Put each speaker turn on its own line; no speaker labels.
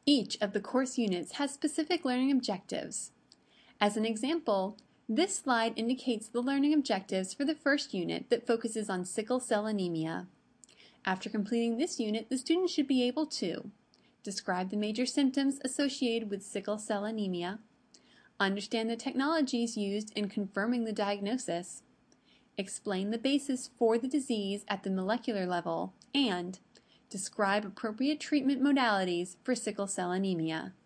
Each of the course units has specific learning objectives. As an example, this slide indicates the learning objectives for the first unit that focuses on sickle cell anemia. After completing this unit, the student should be able to describe the major symptoms associated with sickle cell anemia, understand the technologies used in confirming the diagnosis, explain the basis for the disease at the molecular level, and describe appropriate treatment modalities for sickle cell anemia.